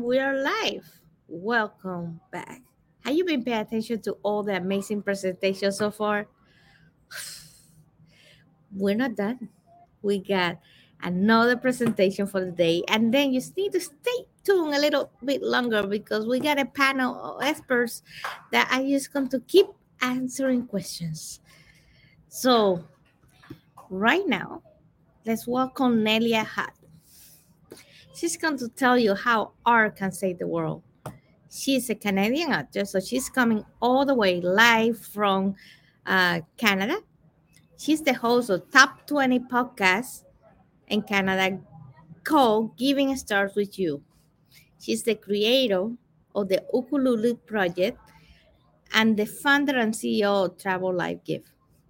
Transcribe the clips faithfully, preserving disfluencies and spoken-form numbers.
we are live. Welcome back. Have you been paying attention to all the amazing presentations so far? We're not done. We got another presentation for the day, and then you just need to stay tuned a little bit longer because we got a panel of experts that are just going to keep answering questions. So, right now, let's welcome Nelia Hutt. She's going to tell you how art can save the world. She's a Canadian actor, so she's coming all the way live from uh, Canada. She's the host of Top twenty podcast in Canada called Giving Stars with You. She's the creator of the Ukulele Project and the founder and C E O of Travel Life Gift.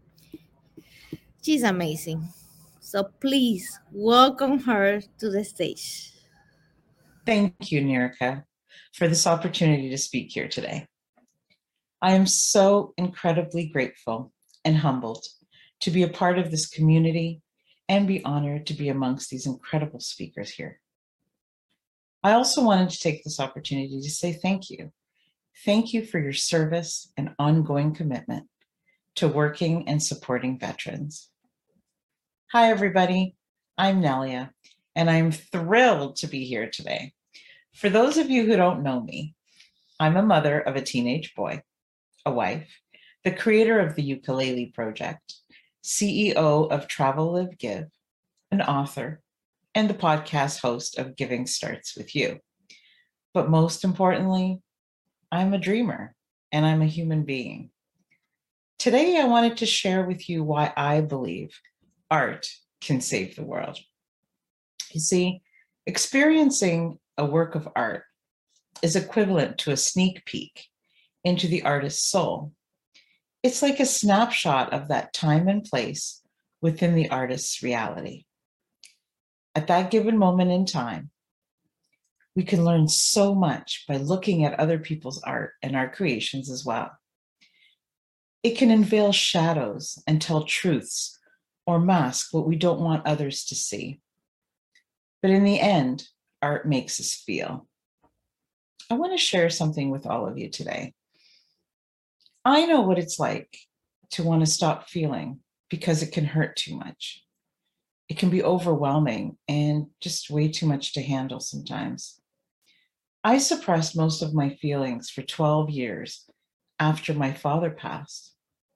She's amazing. So please welcome her to the stage. Thank you, Nirika, for this opportunity to speak here today. I am so incredibly grateful and humbled to be a part of this community and be honored to be amongst these incredible speakers here. I also wanted to take this opportunity to say thank you. Thank you for your service and ongoing commitment to working and supporting veterans. Hi, everybody. I'm Nelia, and I'm thrilled to be here today. For those of you who don't know me, I'm a mother of a teenage boy, a wife, the creator of the Ukulele Project, C E O of Travel Live Give, an author, and the podcast host of Giving Starts With You. But most importantly, I'm a dreamer and I'm a human being. Today, I wanted to share with you why I believe art can save the world. You see, experiencing a work of art is equivalent to a sneak peek into the artist's soul. It's like a snapshot of that time and place within the artist's reality. At that given moment in time, we can learn so much by looking at other people's art and our creations as well. It can unveil shadows and tell truths or mask what we don't want others to see. But in the end, art makes us feel. I want to share something with all of you today. I know what it's like to want to stop feeling because it can hurt too much. It can be overwhelming and just way too much to handle sometimes. I suppressed most of my feelings for twelve years after my father passed.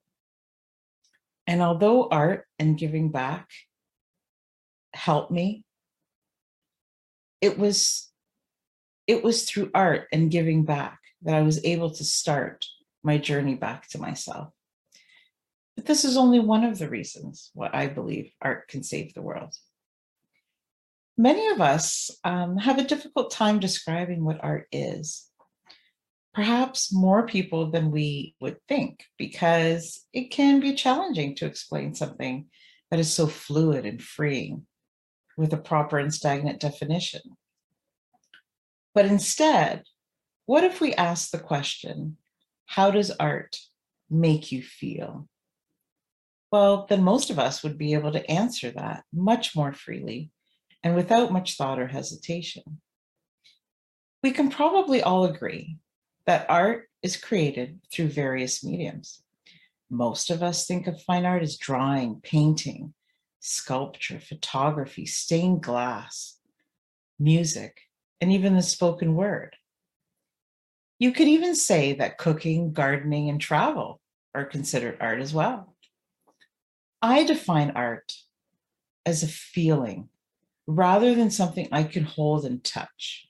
And although art and giving back helped me, it was, it was through art and giving back that I was able to start my journey back to myself. But this is only one of the reasons why I believe art can save the world. Many of us um, have a difficult time describing what art is. Perhaps more people than we would think, because it can be challenging to explain something that is so fluid and freeing with a proper and stagnant definition. But instead, what if we ask the question, how does art make you feel? Well, then most of us would be able to answer that much more freely and without much thought or hesitation. We can probably all agree that art is created through various mediums. Most of us think of fine art as drawing, painting, sculpture, photography, stained glass, music, and even the spoken word. You could even say that cooking, gardening, and travel are considered art as well. I define art as a feeling rather than something I can hold and touch.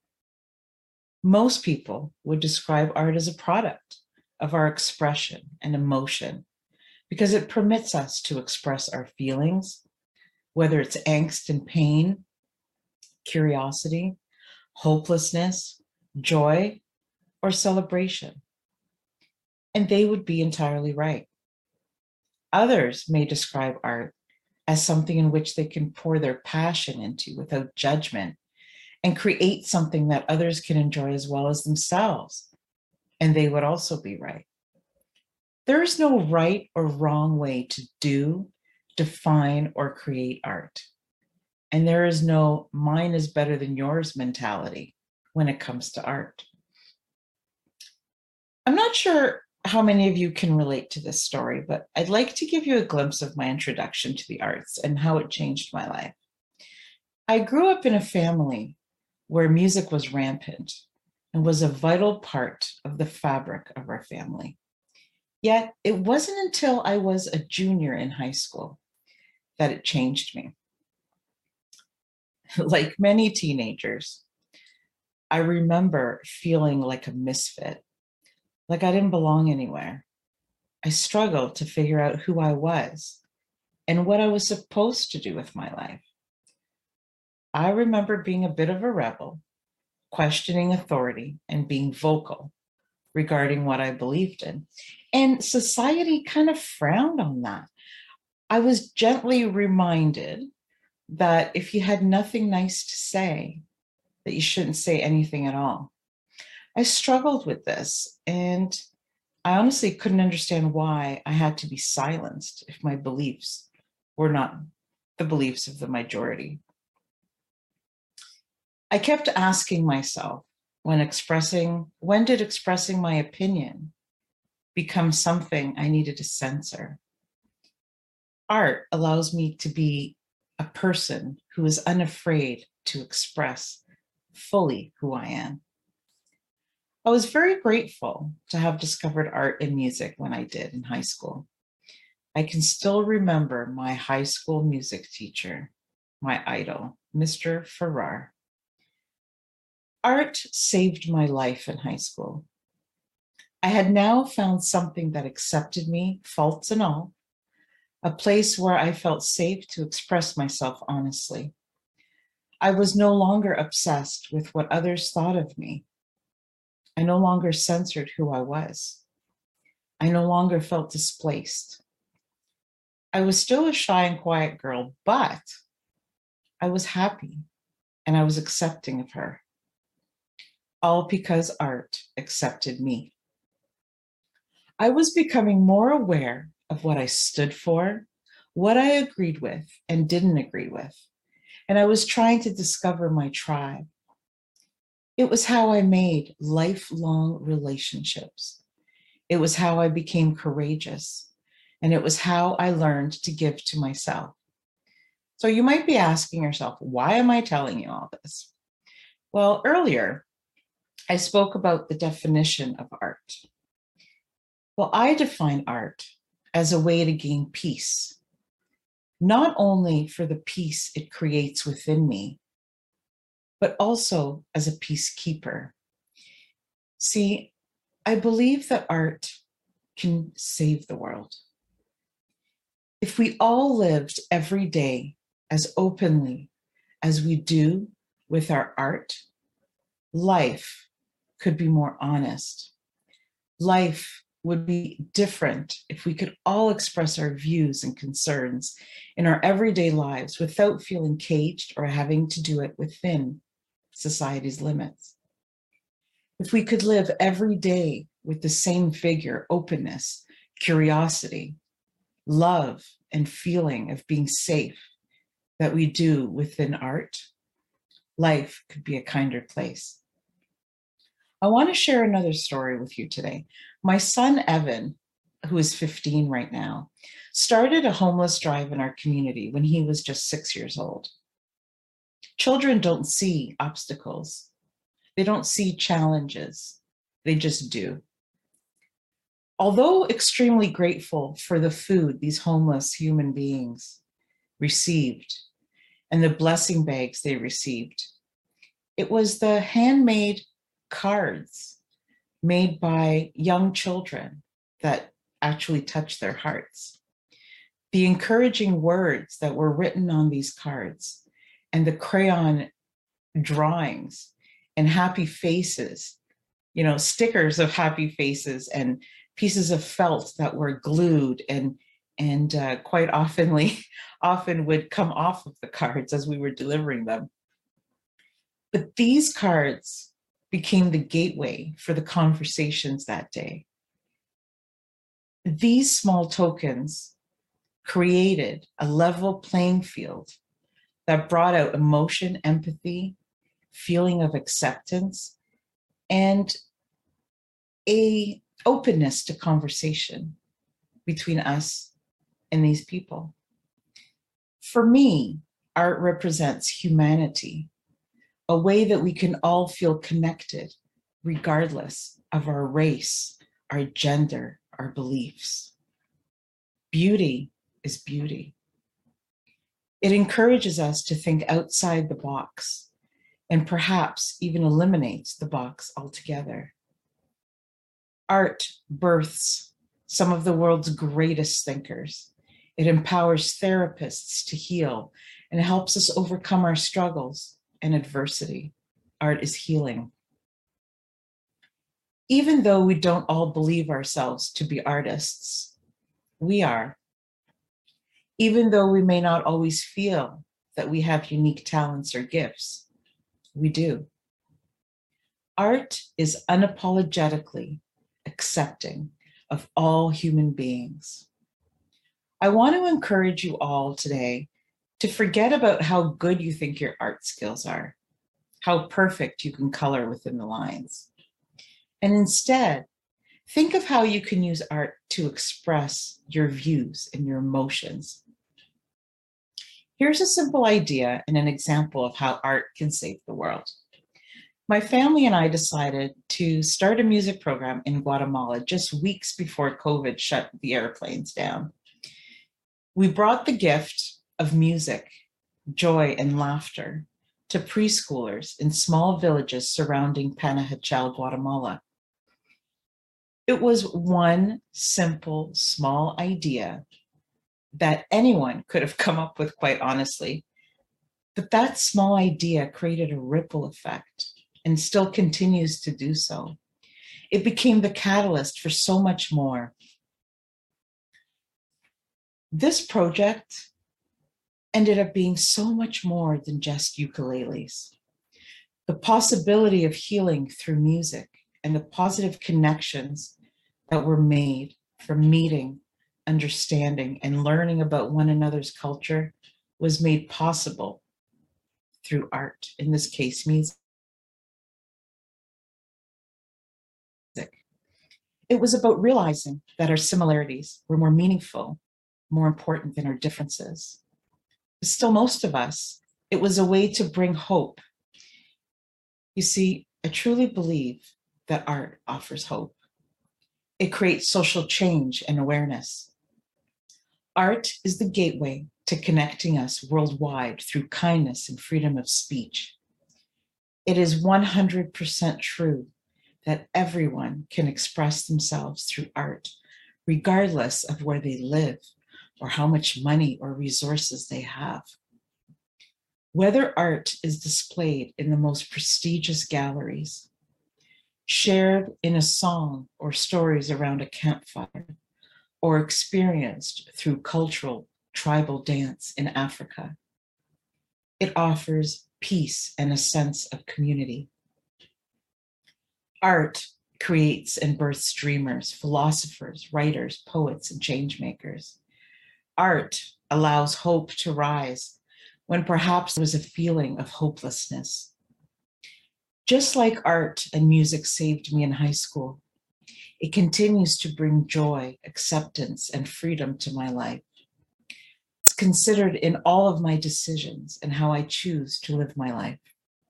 Most people would describe art as a product of our expression and emotion because it permits us to express our feelings, whether it's angst and pain, curiosity, hopelessness, joy, or celebration. And they would be entirely right. Others may describe art as something in which they can pour their passion into without judgment and create something that others can enjoy as well as themselves. And they would also be right. There is no right or wrong way to do, define, or create art. And there is no mine is better than yours mentality when it comes to art. I'm not sure how many of you can relate to this story, but I'd like to give you a glimpse of my introduction to the arts and how it changed my life. I grew up in a family where music was rampant and was a vital part of the fabric of our family. Yet it wasn't until I was a junior in high school that it changed me. Like many teenagers, I remember feeling like a misfit, like I didn't belong anywhere. I struggled to figure out who I was and what I was supposed to do with my life. I remember being a bit of a rebel, questioning authority and being vocal regarding what I believed in. And society kind of frowned on that. I was gently reminded that if you had nothing nice to say, that you shouldn't say anything at all. I struggled with this, and I honestly couldn't understand why I had to be silenced if my beliefs were not the beliefs of the majority. I kept asking myself when expressing, when did expressing my opinion become something I needed to censor? Art allows me to be a person who is unafraid to express fully who I am. I was very grateful to have discovered art and music when I did in high school. I can still remember my high school music teacher, my idol, Mister Farrar. Art saved my life in high school. I had now found something that accepted me, faults and all, a place where I felt safe to express myself honestly. I was no longer obsessed with what others thought of me. I no longer censored who I was. I no longer felt displaced. I was still a shy and quiet girl, but I was happy and I was accepting of her. All because art accepted me. I was becoming more aware of what I stood for, what I agreed with and didn't agree with, and I was trying to discover my tribe. It was how I made lifelong relationships. It was how I became courageous, and it was how I learned to give to myself. So you might be asking yourself, why am I telling you all this? Well, earlier, I spoke about the definition of art. Well, I define art as a way to gain peace, not only for the peace it creates within me, but also as a peacekeeper. See, I believe that art can save the world. If we all lived every day as openly as we do with our art, life could be more honest. Life would be different if we could all express our views and concerns in our everyday lives without feeling caged or having to do it within society's limits. If we could live every day with the same vigor, openness, curiosity, love, and feeling of being safe that we do within art, life could be a kinder place. I want to share another story with you today. My son, Evan, who is fifteen right now, started a homeless drive in our community when he was just six years old. Children don't see obstacles. They don't see challenges. They just do. Although extremely grateful for the food these homeless human beings received and the blessing bags they received, it was the handmade cards made by young children that actually touched their hearts. The encouraging words that were written on these cards and the crayon drawings and happy faces, you know, stickers of happy faces and pieces of felt that were glued and and uh, quite oftenly often would come off of the cards as we were delivering them. But these cards became the gateway for the conversations that day. These small tokens created a level playing field that brought out emotion, empathy, feeling of acceptance, and a openness to conversation between us and these people. For me, art represents humanity, a way that we can all feel connected regardless of our race, our gender, our beliefs. Beauty is beauty. It encourages us to think outside the box and perhaps even eliminates the box altogether. Art births some of the world's greatest thinkers. It empowers therapists to heal and helps us overcome our struggles and adversity. Art is healing. Even though we don't all believe ourselves to be artists, we are. Even though we may not always feel that we have unique talents or gifts, we do. Art is unapologetically accepting of all human beings. I want to encourage you all today to forget about how good you think your art skills are, how perfect you can color within the lines. And instead, think of how you can use art to express your views and your emotions. Here's a simple idea and an example of how art can save the world. My family and I decided to start a music program in Guatemala just weeks before COVID shut the airplanes down. We brought the gift of music, joy, and laughter to preschoolers in small villages surrounding Panajachel, Guatemala. It was one simple, small idea that anyone could have come up with, quite honestly. But that small idea created a ripple effect and still continues to do so. It became the catalyst for so much more. This project ended up being so much more than just ukuleles. The possibility of healing through music and the positive connections that were made from meeting, understanding, and learning about one another's culture was made possible through art, in this case, music. It was about realizing that our similarities were more meaningful, more important than our differences. But still, most of us, it was a way to bring hope. You see, I truly believe that art offers hope. It creates social change and awareness. Art is the gateway to connecting us worldwide through kindness and freedom of speech. It is one hundred percent true that everyone can express themselves through art, regardless of where they live or how much money or resources they have. Whether art is displayed in the most prestigious galleries, shared in a song or stories around a campfire, or experienced through cultural tribal dance in Africa, it offers peace and a sense of community. Art creates and births dreamers, philosophers, writers, poets, and change makers. Art allows hope to rise when perhaps there was a feeling of hopelessness. Just like art and music saved me in high school, it continues to bring joy, acceptance, and freedom to my life. It's considered in all of my decisions and how I choose to live my life.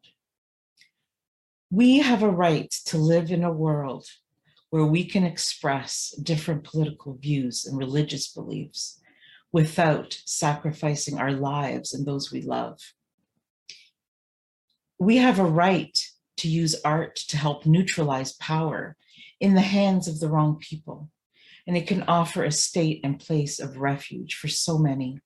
We have a right to live in a world where we can express different political views and religious beliefs without sacrificing our lives and those we love. We have a right to use art to help neutralize power in the hands of the wrong people, and it can offer a state and place of refuge for so many.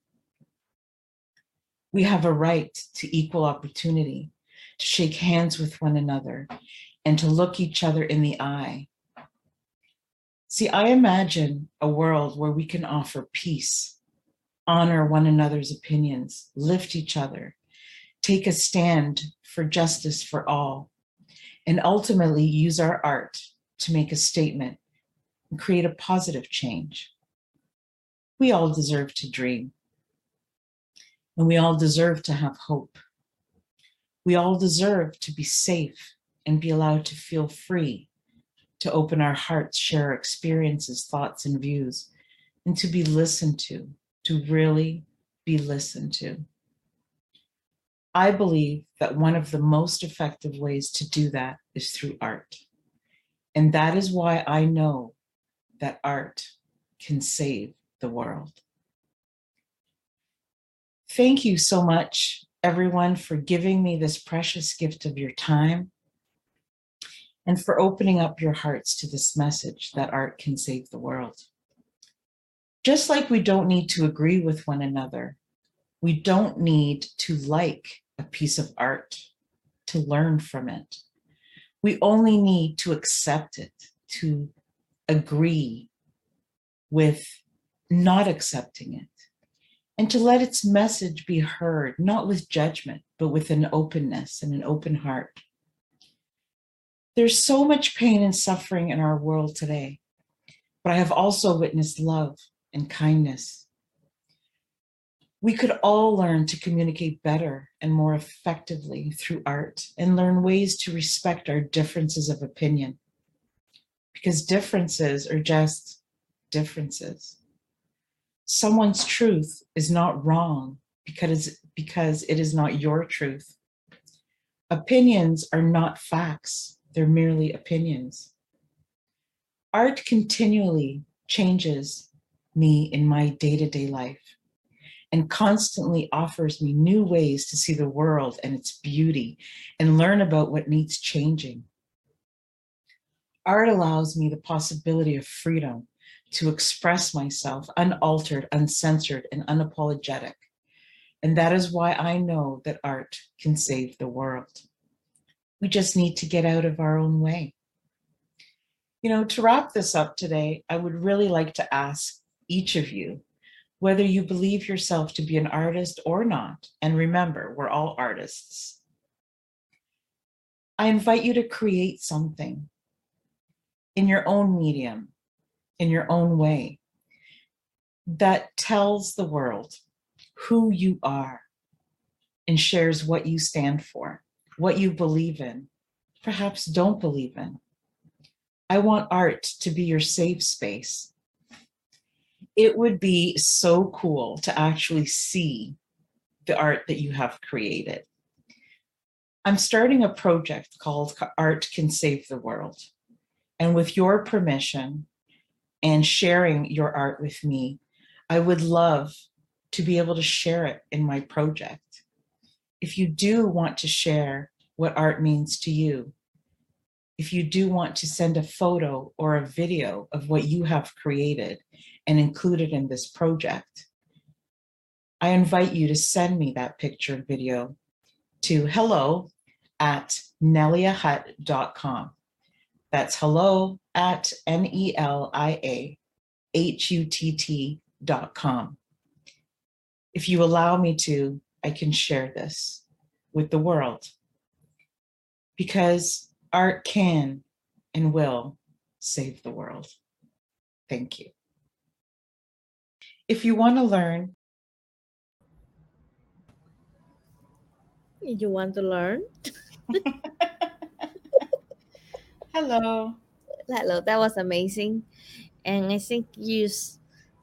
We have a right to equal opportunity, to shake hands with one another, and to look each other in the eye. See, I imagine a world where we can offer peace, honor one another's opinions, lift each other, take a stand for justice for all, and ultimately use our art to make a statement and create a positive change. We all deserve to dream, and we all deserve to have hope. We all deserve to be safe and be allowed to feel free, to open our hearts, share our experiences, thoughts, and views, and to be listened to, to really be listened to. I believe that one of the most effective ways to do that is through art. And that is why I know that art can save the world. Thank you so much, everyone, for giving me this precious gift of your time and for opening up your hearts to this message that art can save the world. Just like we don't need to agree with one another, we don't need to like a piece of art to learn from it. We only need to accept it, to agree with not accepting it, and to let its message be heard, not with judgment, but with an openness and an open heart. There's so much pain and suffering in our world today, but I have also witnessed love and kindness. We could all learn to communicate better and more effectively through art and learn ways to respect our differences of opinion, because differences are just differences. Someone's truth is not wrong because, because it is not your truth. Opinions are not facts, they're merely opinions. Art continually changes me in my day-to-day life and constantly offers me new ways to see the world and its beauty and learn about what needs changing. Art allows me the possibility of freedom to express myself unaltered, uncensored, and unapologetic. And that is why I know that art can save the world. We just need to get out of our own way. You know, to wrap this up today, I would really like to ask each of you whether you believe yourself to be an artist or not. And remember, we're all artists. I invite you to create something in your own medium, in your own way, that tells the world who you are and shares what you stand for, what you believe in, perhaps don't believe in. I want art to be your safe space. It would be so cool to actually see the art that you have created. I'm starting a project called Art Can Save the World. And with your permission and sharing your art with me, I would love to be able to share it in my project. If you do want to share what art means to you, if you do want to send a photo or a video of what you have created and include it in this project, I invite you to send me that picture and video to hello at nelia hutt dot com. That's hello at N E L I A H U T T dot com. If you allow me to, I can share this with the world, because art can and will save the world. Thank you. If you want to learn, You want to learn? hello. Hello, that was amazing. And I think you s-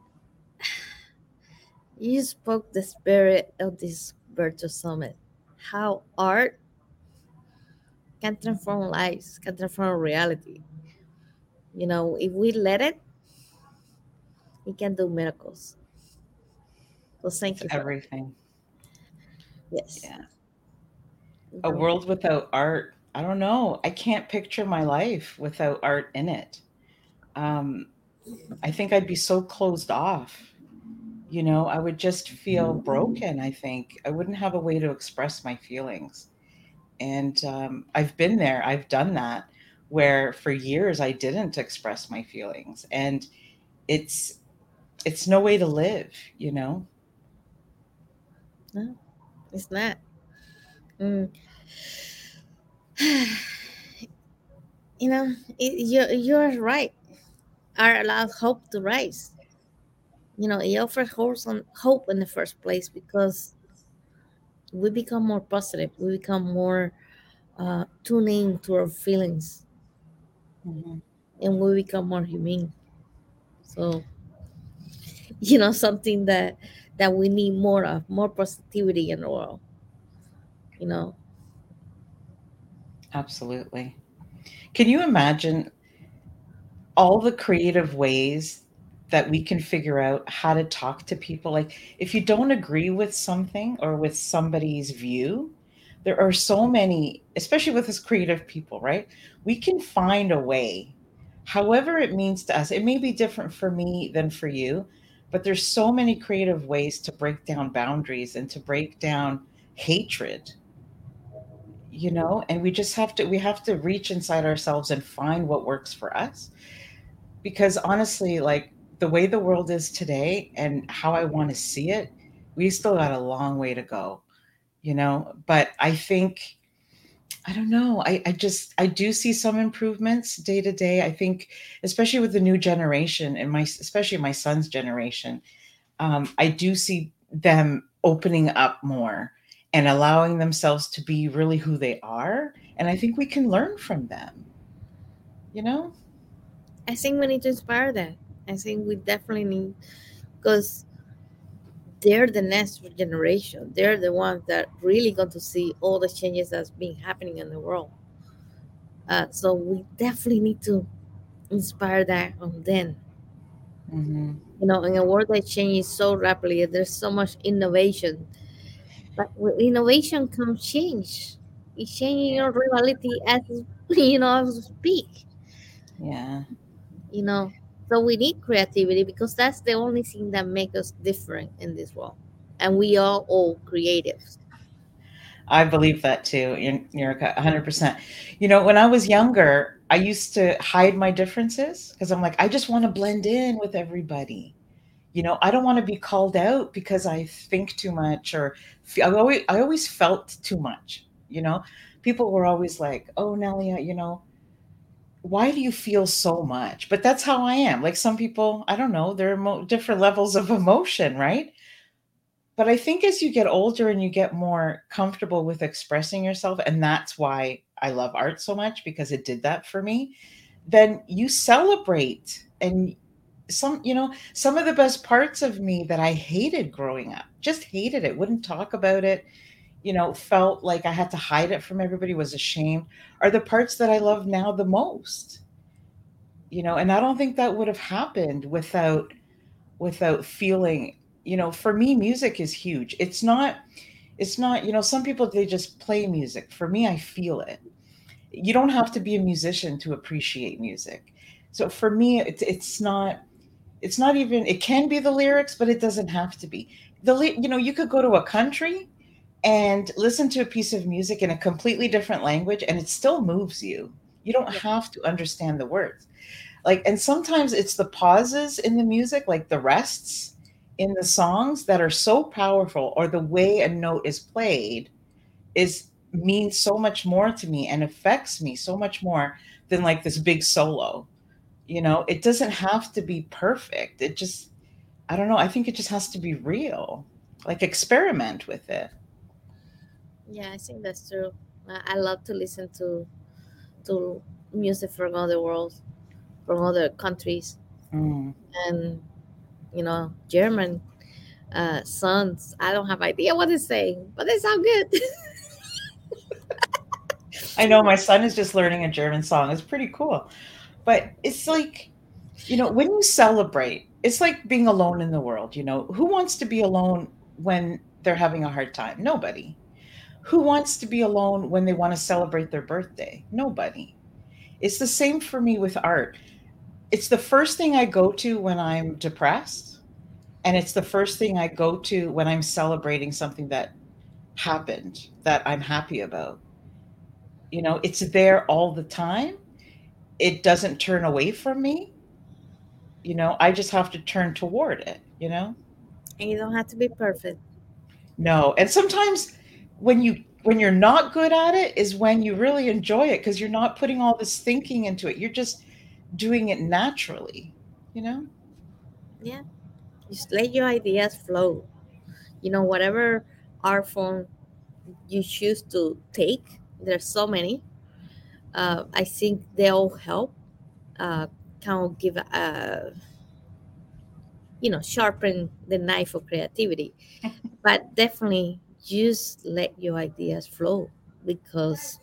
you spoke the spirit of this virtual summit. How art can transform lives, can transform reality. You know, if we let it, it can do miracles. So thank It's you for that. everything. Yes. Yeah. A world without art, I don't know. I can't picture my life without art in it. Um, I think I'd be so closed off. You know, I would just feel broken, I think. I wouldn't have a way to express my feelings. And um, I've been there, I've done that, where for years I didn't express my feelings. And it's it's no way to live, you know? No, it's not. Mm. You know, it, you're, you're right. Art allows hope to rise. You know, it offers hope, on, hope in the first place because We become more positive. We become more uh, tuned in to our feelings, Mhm. and we become more humane. So, you know, something that that we need more of, more positivity in the world. You know, Absolutely. Can you imagine all the creative ways that we can figure out how to talk to people? Like, if you don't agree with something or with somebody's view, there are so many, especially with us creative people, right? We can find a way, however it means to us. It may be different for me than for you, but there's so many creative ways to break down boundaries and to break down hatred, you know, and we just have to we have to reach inside ourselves and find what works for us. Because honestly, like, the way the world is today and how I want to see it, we still got a long way to go, you know. But I think, I don't know, I, I just I do see some improvements day to day. I think, especially with the new generation and my especially my son's generation, um, I do see them opening up more and allowing themselves to be really who they are. And I think we can learn from them, you know? I think we need to inspire that. I think we definitely need, because they're the next generation. They're the ones that really going to see all the changes that's been happening in the world. Uh, so we definitely need to inspire that on them. Hmm. You know, in a world that changes so rapidly, there's so much innovation. But with innovation comes change. It's changing Yeah. your reality as you know as we speak. Yeah. You know, so we need creativity because that's the only thing that makes us different in this world. And we are all creatives. I believe that too, Yin- Yurika, one hundred percent. You know, when I was younger, I used to hide my differences because I'm like, I just want to blend in with everybody. You know, I don't want to be called out because I think too much or fe- I always, I always felt too much. You know, people were always like, "Oh, Nelia, you know, why do you feel so much?" But that's how I am. Like some people, I don't know, there are emo- different levels of emotion, right? But I think as you get older and you get more comfortable with expressing yourself, and that's why I love art so much because it did that for me, then you celebrate. And some, you know, some of the best parts of me that I hated growing up, just hated it, wouldn't talk about it, you know, felt like I had to hide it from everybody, was ashamed, are the parts that I love now the most. You know, and I don't think that would have happened without without feeling, you know, for me music is huge. It's not it's not, you know, some people they just play music. For me, I feel it. You don't have to be a musician to appreciate music. So for me, it's it's not it's not even, it can be the lyrics, but it doesn't have to be. The ly- you know, you could go to a country and listen to a piece of music in a completely different language and it still moves you. You don't Yeah. have to understand the words. Like, and sometimes it's the pauses in the music, like the rests in the songs that are so powerful, or the way a note is played is means so much more to me and affects me so much more than like this big solo. You know, it doesn't have to be perfect. It just, I don't know, I think it just has to be real. Like, experiment with it. Yeah, I think that's true. I, I love to listen to to music from other worlds, from other countries, Mm. and you know, German uh, songs. I don't have idea what they're saying, but they sound good. I know my son is just learning a German song. It's pretty cool. But it's like, you know, when you celebrate, it's like being alone in the world. You know, who wants to be alone when they're having a hard time? Nobody. Who wants to be alone when they want to celebrate their birthday? Nobody. It's the same for me with art. It's the first thing I go to when I'm depressed, and it's the first thing I go to when I'm celebrating something that happened that I'm happy about. You know, it's there all the time. It doesn't turn away from me. You know, I just have to turn toward it, you know? And you don't have to be perfect. No, and sometimes when you when you're not good at it is when you really enjoy it because you're not putting all this thinking into it. You're just doing it naturally, you know? Yeah, just let your ideas flow. You know, whatever art form. you choose to take. There's so many. Uh, I think they all help. Uh, kind of give a, you know, sharpen the knife of creativity. But definitely just let your ideas flow, because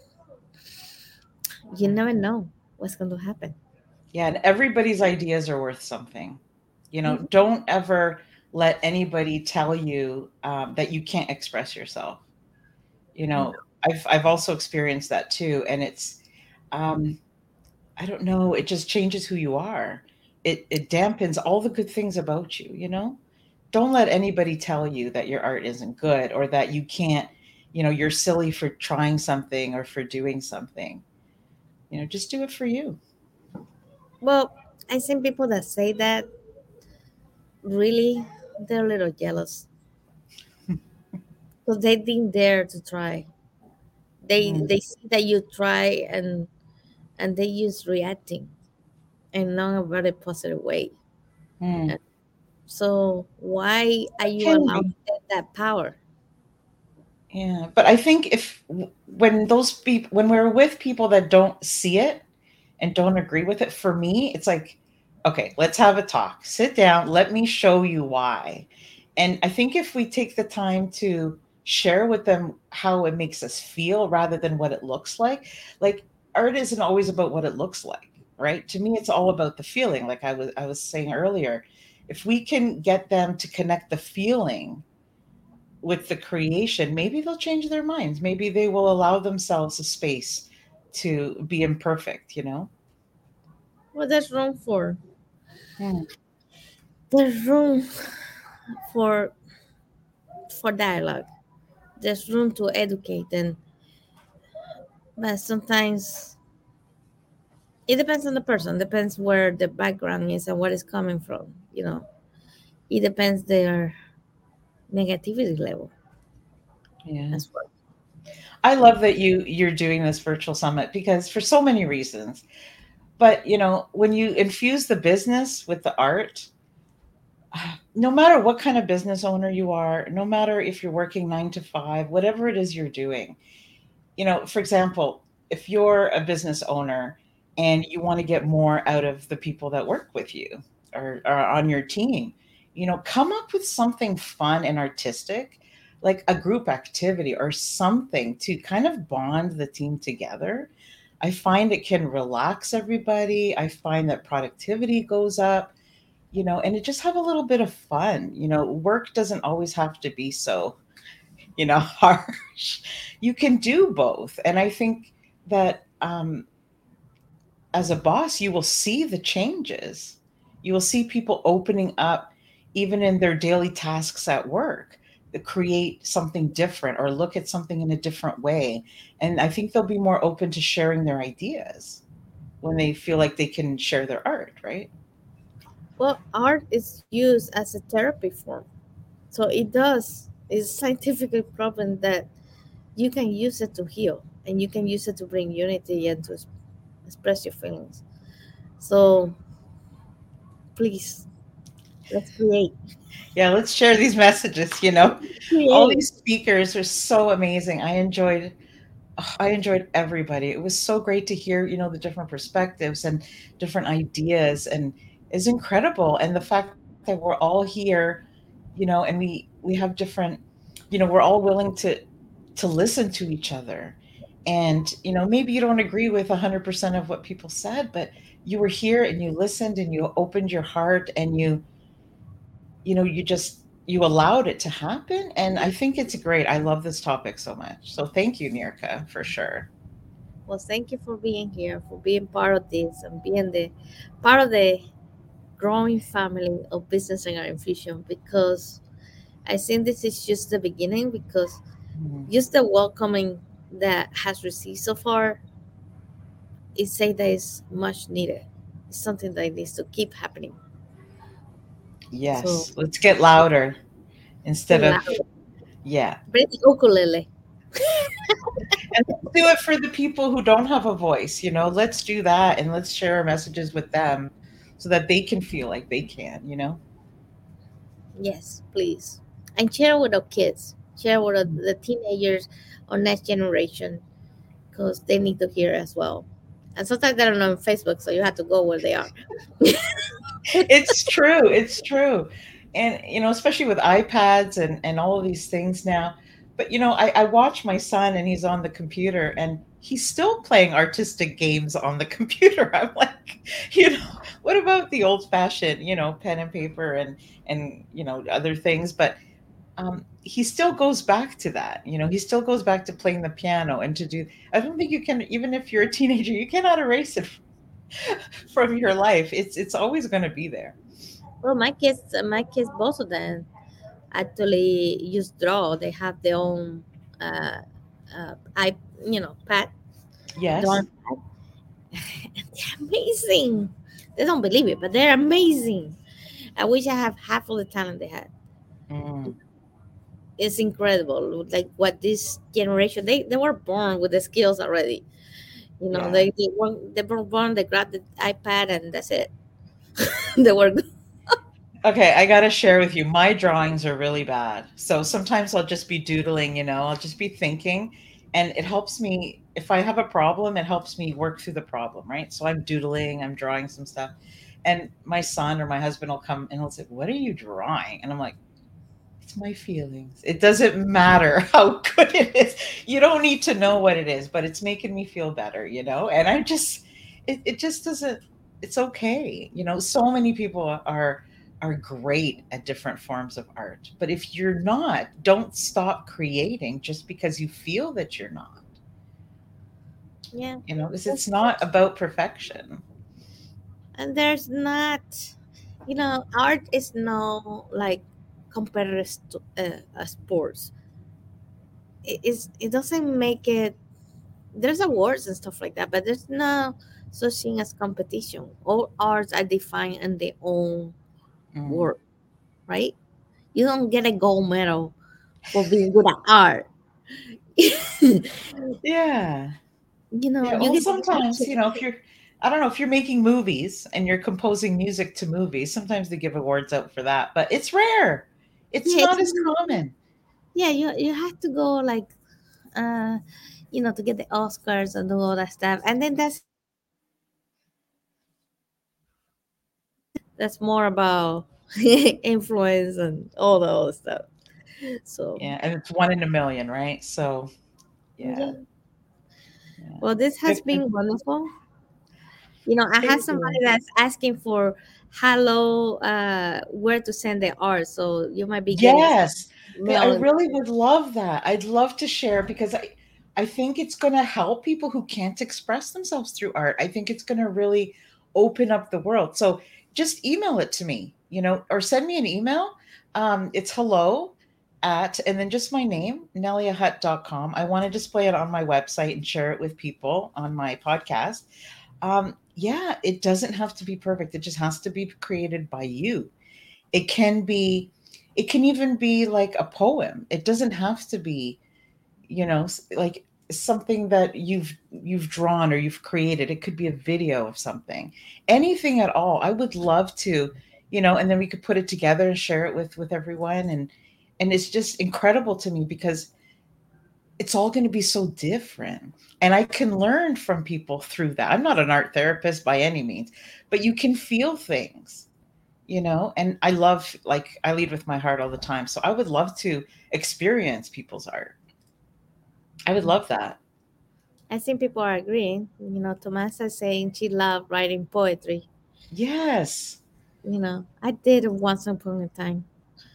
you never know what's going to happen. Yeah, and everybody's ideas are worth something. You know, Mhm. don't ever let anybody tell you um, that you can't express yourself. You know, I've I've also experienced that too, and it's um, I don't know, it just changes who you are. It it dampens all the good things about you. You know, don't let anybody tell you that your art isn't good or that you can't. You know, you're silly for trying something or for doing something. You know, just do it for you. Well, I think people that say that, really, they're a little jealous, because they didn't dare to try. They Mm, they see that you try, and and they use reacting, and not a very positive way. mm. And so why are It you can allowing be. them that power? Yeah, but I think if when those people when we're with people that don't see it and don't agree with it, for me, it's like, okay, let's have a talk. Sit down, let me show you why. And I think if we take the time to share with them how it makes us feel rather than what it looks like, like art isn't always about what it looks like, right? To me, it's all about the feeling, like I was I was saying earlier. If we can get them to connect the feeling with the creation, maybe they'll change their minds. Maybe they will allow themselves a space to be imperfect, you know? Well, there's room for Mm. there's room for for dialogue. There's room to educate, and but sometimes it depends on the person. Depends where the background is and what is coming from. You know, it depends their negativity level Yeah. as well. I love that you you're doing this virtual summit because for so many reasons. But, you know, when you infuse the business with the art, no matter what kind of business owner you are, no matter if you're working nine to five, whatever it is you're doing, you know, for example, if you're a business owner and you want to get more out of the people that work with you or are on your team, you know, come up with something fun and artistic, like a group activity or something to kind of bond the team together. I find it can relax everybody. I find that productivity goes up, you know, and it just have a little bit of fun. You know, work doesn't always have to be so, you know, harsh. You can do both. And I think that um, as a boss, you will see the changes. You will see people opening up, even in their daily tasks at work, to create something different or look at something in a different way. And I think they'll be more open to sharing their ideas when they feel like they can share their art, right? Well, art is used as a therapy form, so it does. It's scientifically proven that you can use it to heal, and you can use it to bring unity and to es- express your feelings. So please, let's create. Yeah, let's share these messages, you know. All Create. these speakers are so amazing. I enjoyed I enjoyed everybody. It was so great to hear, you know, the different perspectives and different ideas and is incredible. And the fact that we're all here, you know, and we we have different, you know, we're all willing to to listen to each other. And, you know, maybe you don't agree with one hundred percent of what people said, but you were here and you listened and you opened your heart and you you know, you just you allowed it to happen, and I think it's great. I love this topic so much. So thank you, Nirka, for sure. Well, thank you for being here, for being part of this, and being the part of the growing family of business and art infusion. Because I think this is just the beginning. Because Mhm. just the welcoming that has received so far, it say that is much needed. It's something that needs to keep happening. So Yes, let's get louder get instead of loud. yeah. Bring the ukulele. And let's do it for the people who don't have a voice, you know. Let's do that and let's share our messages with them so that they can feel like they can, you know. Yes, please. And share with our kids. share with the the teenagers or next generation because they need to hear as well. And sometimes they don't know on Facebook, so you have to go where they are. It's true. It's true. And, you know, especially with iPads and, and all of these things now. But, you know, I, I watch my son and he's on the computer and he's still playing artistic games on the computer. I'm like, you know, what about the old fashioned, you know, pen and paper and, and, you know, other things? But um, he still goes back to that. You know, he still goes back to playing the piano and to do, I don't think you can, even if you're a teenager, you cannot erase it from your life. It's, it's always going to be there. Well, my kids, my kids, both of them actually use draw. They have their own, uh, uh, I, you know, pad, Yes. drawing pad. They're amazing. They don't believe it, but they're amazing. I wish I have half of the talent they had. Mm, It's incredible, like what this generation they, they were born with the skills already. You know, yeah. they they, were, they were born, they grabbed the iPad and that's it. They were good. Okay, I got to share with you. My drawings are really bad. So sometimes I'll just be doodling, you know, I'll just be thinking, and it helps me. If I have a problem, it helps me work through the problem, right? So I'm doodling, I'm drawing some stuff. And my son or my husband will come and he'll say, "What are you drawing?" And I'm like, "It's my feelings. It doesn't matter how good it is. You don't need to know what it is, but it's making me feel better, you know?" And I just it, it just doesn't it's okay. You know, so many people are are great at different forms of art. But if you're not, don't stop creating just because you feel that you're not. Yeah. You know, because it's not about perfection. And there's not, you know, art is no like competitive st- uh, uh, sports. It is. It doesn't make it. There's awards and stuff like that, but there's no such thing as competition. All arts are defined in their own Mm. work, right? You don't get a gold medal for being good at art. you Yeah. know, Yeah, you well, get sometimes, you know, if actually. you're, I don't know, if you're making movies and you're composing music to movies, sometimes they give awards out for that, but it's rare. It's Yeah, it's not as really, common. yeah. You you have to go like uh, you know, to get the Oscars and do all that stuff, and then that's that's more about influence and all the other stuff. So Yeah, and it's one in a million, right? So, yeah, yeah. yeah. Well, this has Good, good. been wonderful. You know, I had Thank somebody you. that's asking for hello, uh, where to send their art. So you might be getting some Yes, because I mail. In. really would love that. I'd love to share because I, I think it's going to help people who can't express themselves through art. I think it's going to really open up the world. So just email it to me, you know, or send me an email. Um, it's hello at, and then just my name, nelia hutt dot com. I want to display it on my website and share it with people on my podcast. Um, yeah, it doesn't have to be perfect. It just has to be created by you. It can be it can even be like a poem. It doesn't have to be, you know, s- like something that you've you've drawn or you've created. It could be a video of something. Anything at all. I would love to, you know, and then we could put it together and share it with with everyone and and it's just incredible to me because it's all going to be so different. And I can learn from people through that. I'm not an art therapist by any means, but you can feel things, you know, and I love, like, I lead with my heart all the time, so I would love to experience people's art. I would love that. I think people are agreeing. You know, Tomasa saying she loved writing poetry. Yes. You know, I did it once upon a time.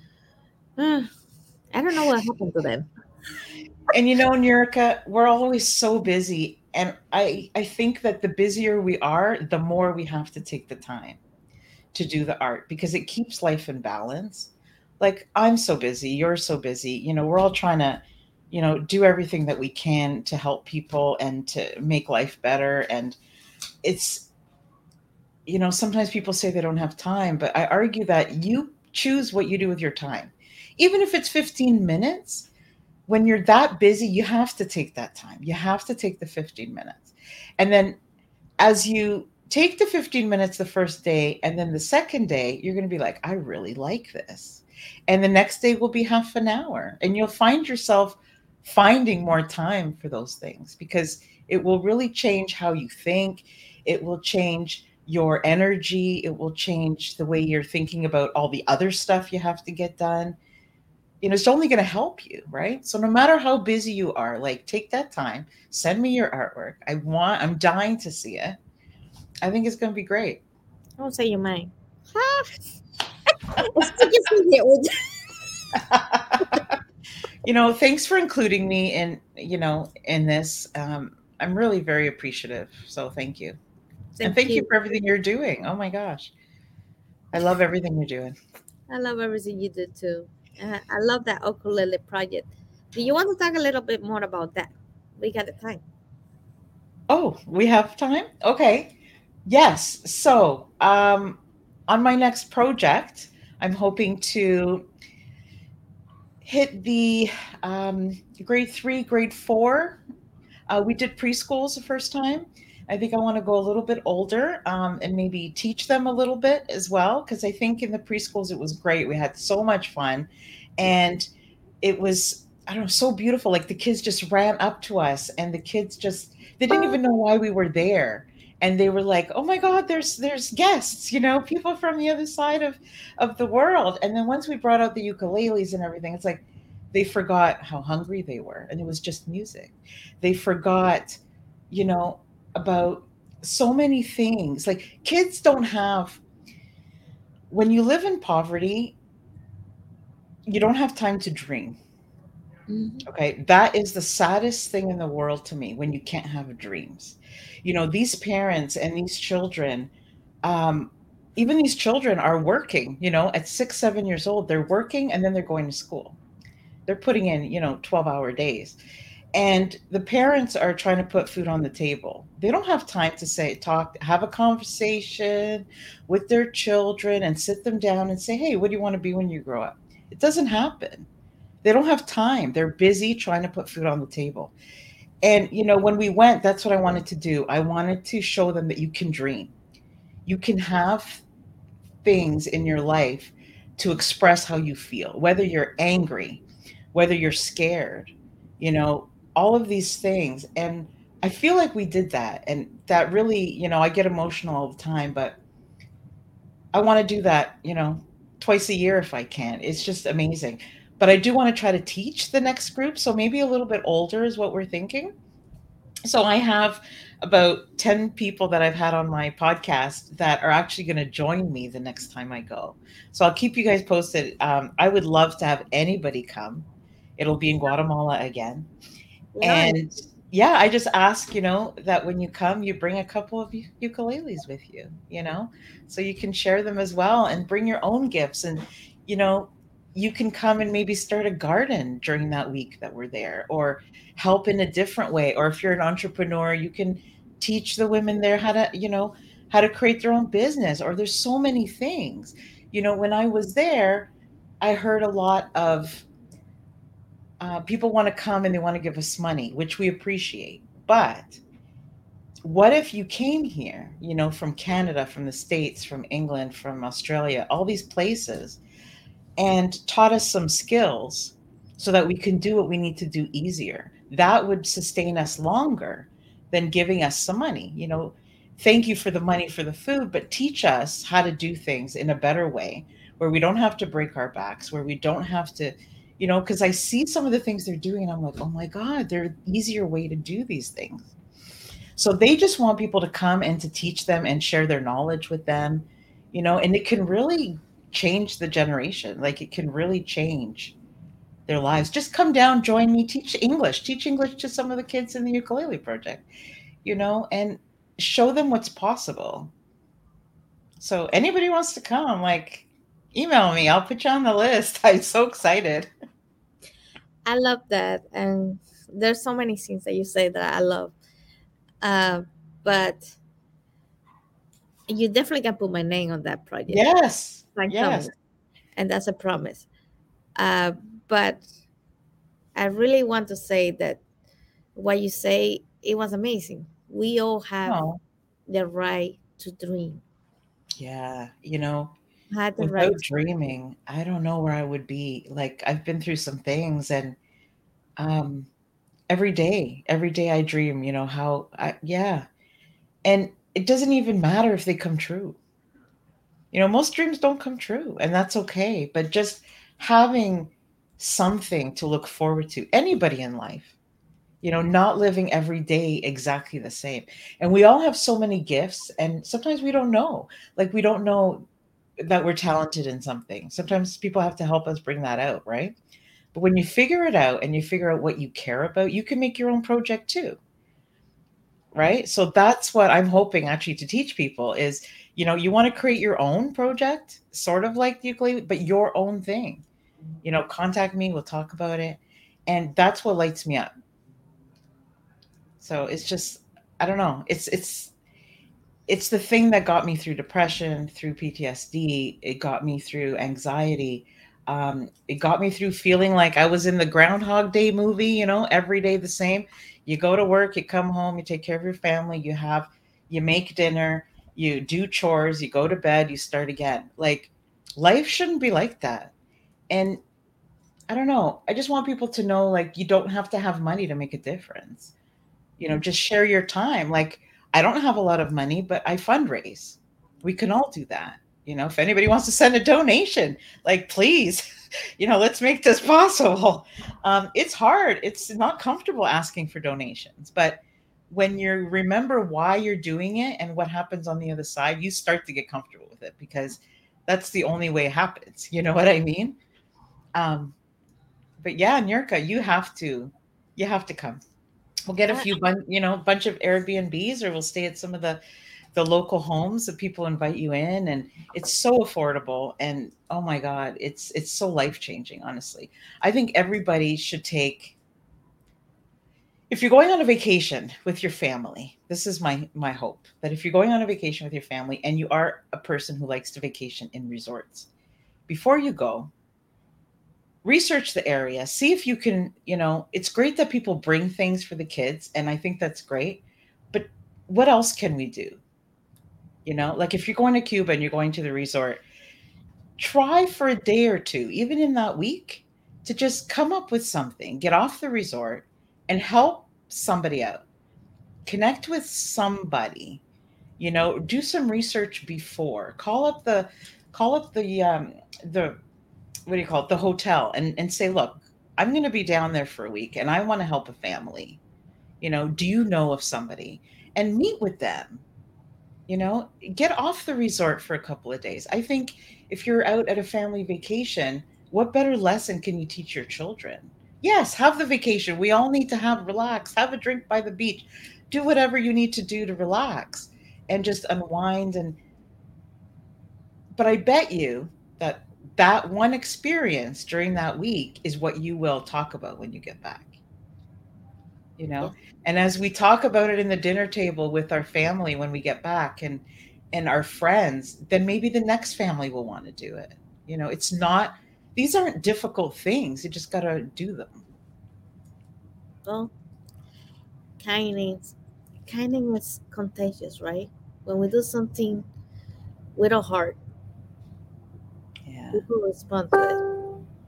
Uh, I don't know what happened to them. And you know, Nurika, we're always so busy, and i i think that the busier we are, the more we have to take the time to do the art because it keeps life in balance. Like, I'm so busy, you're so busy, you know, we're all trying to, you know, do everything that we can to help people and to make life better. And it's, you know, sometimes people say they don't have time, but I argue that you choose what you do with your time. Even if it's fifteen minutes, when you're that busy, you have to take that time. You have to take the fifteen minutes. And then as you take the fifteen minutes the first day, and then the second day, you're going to be like, I really like this. And the next day will be half an hour. And you'll find yourself finding more time for those things because it will really change how you think. It will change your energy. It will change the way you're thinking about all the other stuff you have to get done. You know, it's only going to help you, right? So no matter how busy you are, like take that time, send me your artwork. I want, I'm dying to see it. I think it's going to be great. Don't say your mind. Huh? Stick your finger with- You know, thanks for including me in, you know, in this. Um, I'm really very appreciative. So thank you. And Thank thank you you. for everything you're doing. Oh my gosh. I love everything you're doing. I love everything you do too. Uh, I love that ukulele project. Do you want to talk a little bit more about that? We got the time. Oh, we have time? Okay. Yes. So, um, on my next project, I'm hoping to hit the um, grade three, grade four. Uh, we did preschools the first time. I think I want to go a little bit older um, and maybe teach them a little bit as well, because I think in the preschools it was great. We had so much fun. And it was, I don't know, so beautiful. Like the kids just ran up to us and the kids just, they didn't even know why we were there. And they were like, oh my God, there's there's guests, you know, people from the other side of, of the world. And then once we brought out the ukuleles and everything, it's like they forgot how hungry they were. And it was just music. They forgot, you know, about so many things. Like kids don't have, when you live in poverty, you don't have time to dream. Mhm. Okay, that is the saddest thing in the world to me when you can't have dreams. You know, these parents and these children, um, even these children are working, you know, at six, seven years old, they're working and then they're going to school. They're putting in, you know, twelve hour days. And the parents are trying to put food on the table. They don't have time to say, talk, have a conversation with their children and sit them down and say, hey, what do you want to be when you grow up? It doesn't happen. They don't have time. They're busy trying to put food on the table. And, you know, when we went, that's what I wanted to do. I wanted to show them that you can dream. You can have things in your life to express how you feel, whether you're angry, whether you're scared, you know, all of these things. And I feel like we did that. And that really, you know, I get emotional all the time, but I want to do that, you know, twice a year if I can. It's just amazing. But I do want to try to teach the next group. So maybe a little bit older is what we're thinking. So I have about ten people that I've had on my podcast that are actually going to join me the next time I go. So I'll keep you guys posted. Um, I would love to have anybody come. It'll be in Guatemala again. Nice. And yeah, I just ask, you know, that when you come, you bring a couple of u- ukuleles with you, you know, so you can share them as well and bring your own gifts. And, you know, you can come and maybe start a garden during that week that we're there or help in a different way. Or if you're an entrepreneur, you can teach the women there how to, you know, how to create their own business. Or there's so many things. You know, when I was there, I heard a lot of uh, people want to come and they want to give us money, which we appreciate. But what if you came here, you know, from Canada, from the States, from England, from Australia, all these places, and taught us some skills so that we can do what we need to do easier? That would sustain us longer than giving us some money. You know, thank you for the money for the food, but teach us how to do things in a better way where we don't have to break our backs, where we don't have to, you know, because I see some of the things they're doing and I'm like, oh my God, there's an easier way to do these things. So they just want people to come and to teach them and share their knowledge with them, you know, and it can really change the generation. Like it can really change their lives. Just come down, join me, teach English, teach English to some of the kids in the ukulele project, you know, and show them what's possible. So anybody wants to come, like email me. I'll put you on the list. I'm so excited. I love that. And there's so many things that you say that I love. Uh, but you definitely can put my name on that project. Yes. I'm Yes. coming. And that's a promise. Uh, but I really want to say that what you say, it was amazing. We all have Oh, the right to dream. yeah. You know, had the Without right dreaming, I don't know where I would be. Like I've been through some things and um every day, every day I dream, you know, how I yeah. And it doesn't even matter if they come true. You know, most dreams don't come true, and that's okay. But just having something to look forward to, anybody in life, you know, not living every day exactly the same. And we all have so many gifts, and sometimes we don't know. Like, we don't know that we're talented in something. Sometimes people have to help us bring that out, right? But when you figure it out and you figure out what you care about, you can make your own project too, right? So that's what I'm hoping actually to teach people is, you know, you want to create your own project, sort of like the ukulele, but your own thing. You know, contact me, we'll talk about it. And that's what lights me up. So it's just, I don't know. It's it's it's the thing that got me through depression, through P T S D. It got me through anxiety. Um, it got me through feeling like I was in the Groundhog Day movie, you know, every day the same. You go to work, you come home, you take care of your family, you have, you make dinner, you do chores, you go to bed, you start again. Like life shouldn't be like that. And I don't know. I just want people to know like you don't have to have money to make a difference. You know, just share your time. Like, I don't have a lot of money, but I fundraise. We can all do that. You know, if anybody wants to send a donation, like, please, you know, let's make this possible. Um, it's hard. It's not comfortable asking for donations, but when you remember why you're doing it and what happens on the other side, you start to get comfortable with it because that's the only way it happens. You know what I mean? Um, but yeah, Nurka, you have to, you have to come. We'll get a I, few bun you know, bunch of Airbnbs, or we'll stay at some of the the local homes that people invite you in, and it's so affordable, and oh my god, it's it's so life-changing, honestly. I think everybody should take, if you're going on a vacation with your family, this is my my hope, that if you're going on a vacation with your family and you are a person who likes to vacation in resorts, before you go, research the area, see if you can, you know, it's great that people bring things for the kids, and I think that's great, but what else can we do? You know, like if you're going to Cuba and you're going to the resort, try for a day or two, even in that week, to just come up with something, get off the resort and help somebody out, connect with somebody, you know, do some research before, call up the call up the um the what do you call it, the hotel, and and say, look, I'm going to be down there for a week and I want to help a family. You know, do you know of somebody? And meet with them. You know, get off the resort for a couple of days. I think if you're out at a family vacation, what better lesson can you teach your children? Yes, have the vacation. We all need to have relax, have a drink by the beach, do whatever you need to do to relax and just unwind. And but I bet you that that one experience during that week is what you will talk about when you get back, you yeah, know? And as we talk about it in the dinner table with our family when we get back, and and our friends, then maybe the next family will want to do it. You know, it's not, these aren't difficult things. You just got to do them. well, kindness, kindness is contagious, right? When we do something with a heart, Yeah. people respond to it.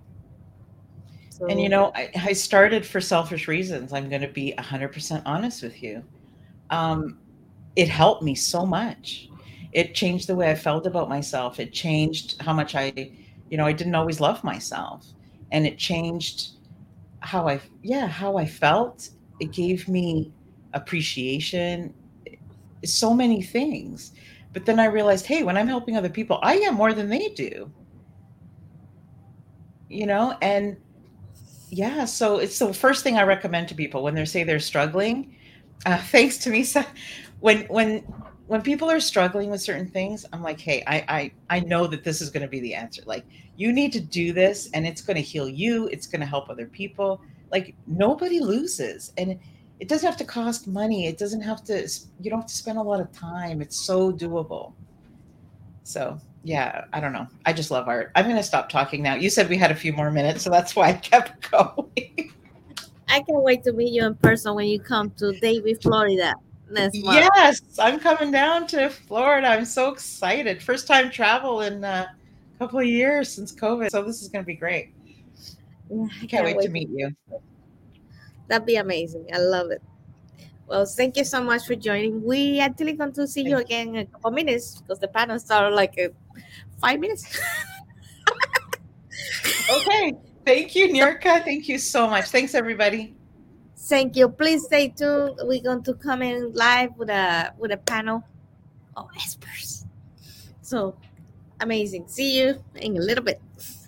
And you So, know, I, I started for selfish reasons. I'm going to be one hundred percent honest with you. Um, it helped me so much. It changed the way I felt about myself. It changed how much I, you know, I didn't always love myself. And it changed how I, yeah, how I felt. It gave me appreciation, so many things. But then I realized, hey, when I'm helping other people, I get more than they do, you know? And yeah, so it's the first thing I recommend to people when they say they're struggling. Uh, thanks to me, so when when when people are struggling with certain things, I'm like, hey, I I I know that this is going to be the answer. Like, you need to do this, and it's going to heal you. It's going to help other people. Like, nobody loses, and it doesn't have to cost money. It doesn't have to. You don't have to spend a lot of time. It's so doable. So yeah, I don't know. I just love art. I'm going to stop talking now. You said we had a few more minutes, so that's why I kept going. I can't wait to meet you in person when you come to Davie, Florida next month. Yes, I'm coming down to Florida. I'm so excited. First time travel in uh, couple of years since COVID. So this is going to be great. Yeah, I Can't, can't wait, wait to meet you. That'd be amazing. I love it. Well, thank you so much for joining. We actually going to see you Thank again in a couple minutes because the panel started like uh, five minutes. Okay. Thank you, Nirka. Thank you so much. Thanks, everybody. Thank you. Please stay tuned. We're going to come in live with a with a panel of experts. So amazing. See you in a little bit.